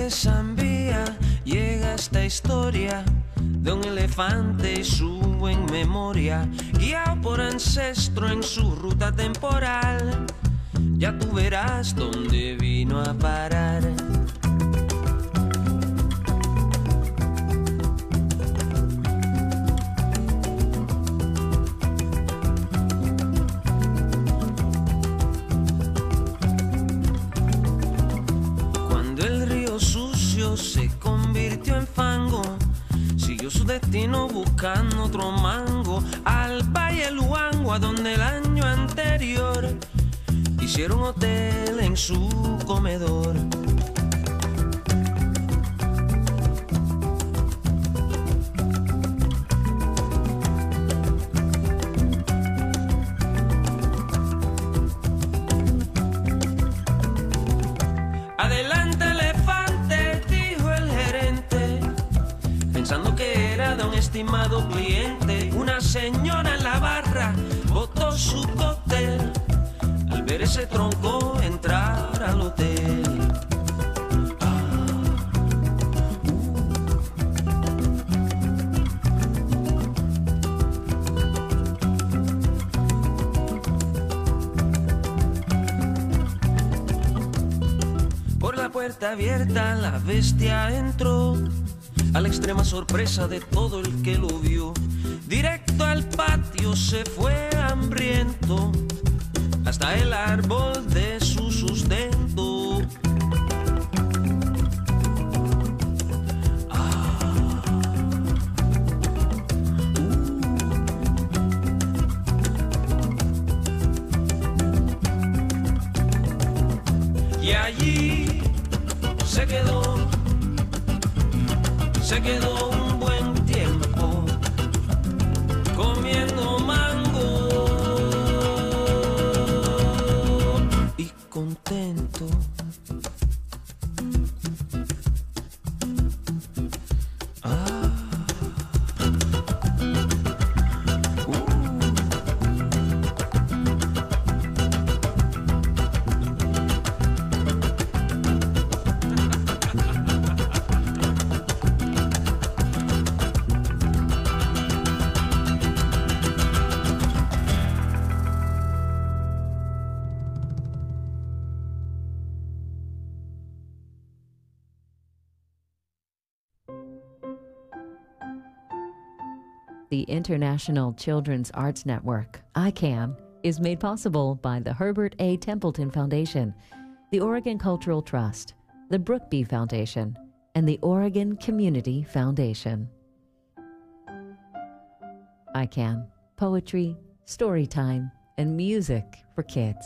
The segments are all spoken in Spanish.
de Zambia llega esta historia de un elefante y su en memoria, guiado por ancestro en su ruta temporal. Ya tú verás dónde vino a parar. Cuando el río sucio se convirtió en fango, siguió su destino buscando otro mango al Valle Luango, a donde el año anterior hicieron hotel en su comedor. Adelante elefante, dijo el gerente, pensando que era de un estimado cliente. Una señora en la barra botó su cóctel al ver ese tronco entrar al hotel. Por la puerta abierta la bestia entró, a la extrema sorpresa de todo el que lo vio. Directo al patio se fue hambriento, hasta el árbol de su sustento. Y allí se quedó un buen tiempo comiendo mango y contento. The International Children's Arts Network, ICANN, is made possible by the Herbert A. Templeton Foundation, the Oregon Cultural Trust, the Brookby Foundation, and the Oregon Community Foundation. ICANN, poetry, story time, and music for kids.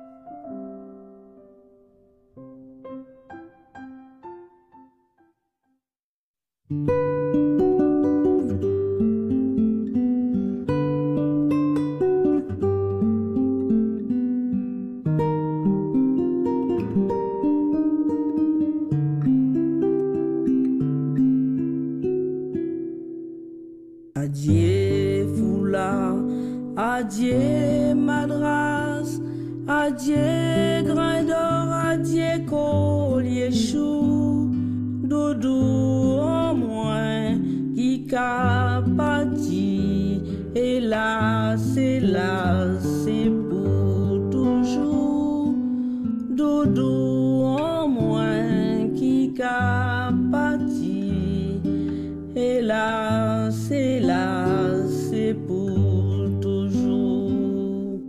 Adieu foulard, adieu madras, adieu grain d'or, adieu collier chou, doudou en moins qui qu'a parti, hélas, c'est pour toujours, doudou en moins qui qu'a parti, hélas, c'est pour toujours.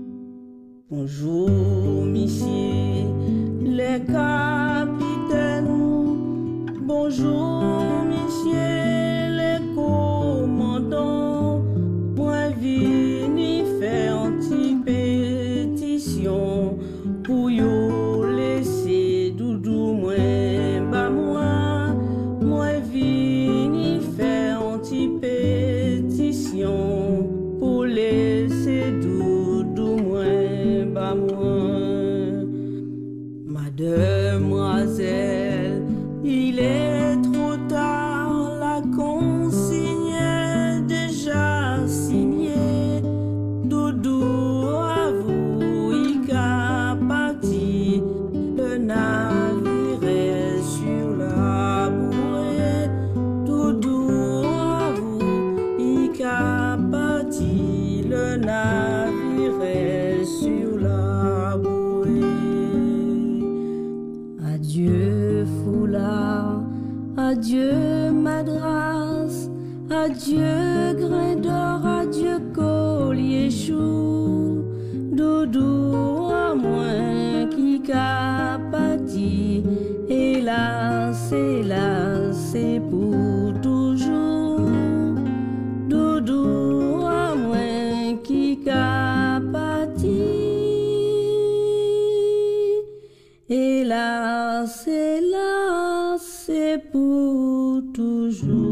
Bonjour, messieurs les capitaines. Bonjour, messieurs les commandants. Moi, vini faire une petite pétition pour yo laisser doudou moi, bah moi. Moi, vini faire une petite pétition pour laisser doudou moi, bah moi. Madame Adieu grain d'or, adieu collier chou, doudou à moins qui capati, hélas, c'est pour toujours, doudou à moins qui capati, hélas, c'est pour toujours.